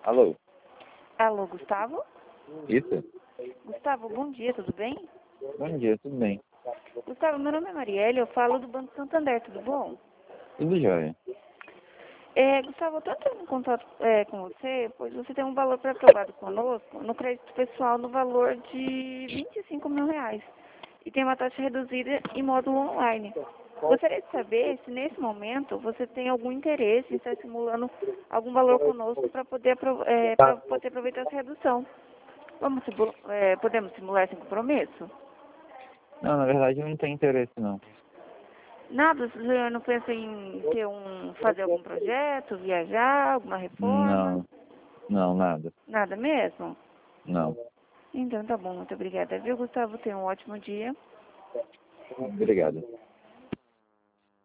Alô? Alô, Gustavo? Isso? Gustavo, bom dia, tudo bem? Bom dia, tudo bem? Gustavo, meu nome é Marielle, eu falo do Banco Santander, tudo bom? Tudo jóia. Gustavo, eu estou entrando em contato com você, pois você tem um valor pré-aprovado conosco no crédito pessoal no valor de R$ 25.000 e tem uma taxa reduzida em módulo online. Gostaria de saber se nesse momento você tem algum interesse em estar simulando algum valor conosco para poder, pra poder aproveitar essa redução. Podemos simular sem compromisso? Não, na verdade eu não tenho interesse não. Nada, o senhor não pensa em fazer algum projeto, viajar, alguma reforma? Não, não, nada. Nada mesmo? Não. Então tá bom, muito obrigada. Viu, Gustavo? Tenha um ótimo dia. Obrigado.